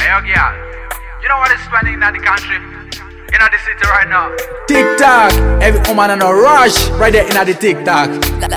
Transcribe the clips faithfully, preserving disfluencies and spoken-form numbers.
yo, girl. You know what is spending in the country? In the city right now. TikTok, every woman on a rush, right there in the TikTok.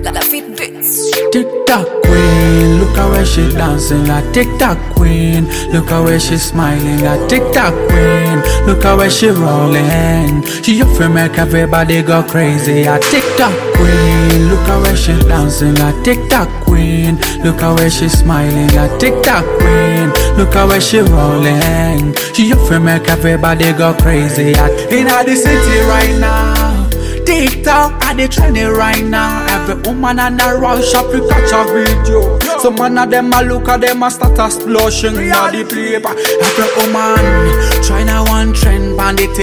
TikTok queen, look at where she dancing. A TikTok queen, look at where she smiling. A TikTok queen, look at where she rolling. She up for make everybody go crazy. A TikTok queen, look at where she dancing. A TikTok queen, look at where she smiling. A TikTok queen, look at where she rolling. She up for make everybody go crazy. In the city right now, TikTok are the trending right now. Every woman on the rush up to catch a video. Some man of them a look at them a start a explosion in the paper. Every woman tryna one trend on the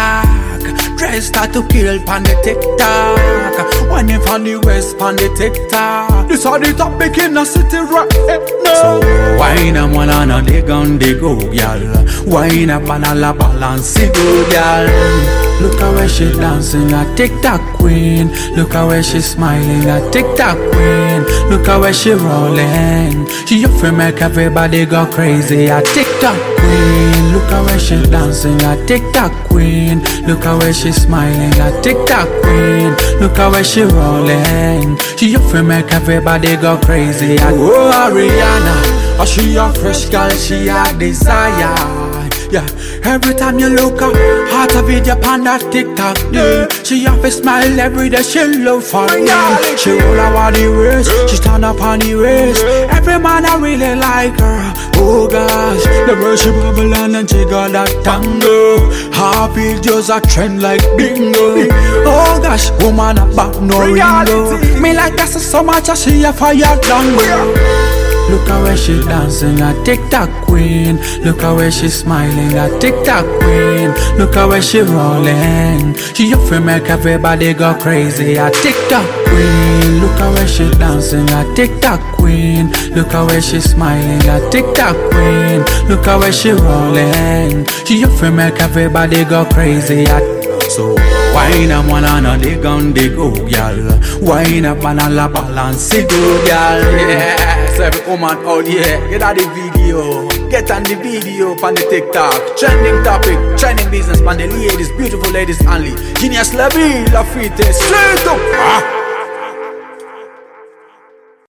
TikTok. Dress start to kill on the TikTok. When if on the west on the TikTok. This are the topic in the city right now. So wine up one on a dig on the go, y'all. Wine up on a la balance, go, y'all. Look at where she dancing, a TikTok queen. Look at where she smiling, a TikTok queen. Look at where she rolling. She up for make everybody go crazy, a TikTok queen. Look at where she dancing, a TikTok queen. Look at where she smiling, a TikTok queen. Look at where she rolling. She up for make everybody go crazy. Oh, Ariana, oh, she a fresh girl, she a desire. Yeah, every time you look up, heart a video on that TikTok, yeah. She have a smile every day, she love for me. She roll over the waist, she stand up on the waist. Every man I really like her. Oh gosh, the way she bubble and she got that tango. Happy just a trend like bingo. Oh gosh, woman a back no ringo. Me like that so much I see a fire tango. Look at where she dancing, a TikTok queen. Look at where she smiling, a TikTok queen. Look at where she rolling. She up for make everybody go crazy, a TikTok queen. Look at where she dancing, a TikTok queen. Look at where she smiling, a TikTok queen. Look at where she rolling. She up for make everybody go crazy, a so wine up one on a dig on the go, y'all. Wine up on a la balance, go, y'all. Yes, every woman out here, get on the video. Get on the video on the TikTok. Trending topic, trending business on the ladies, beautiful ladies only. Genius Levy, Lafite, straight up. Ah.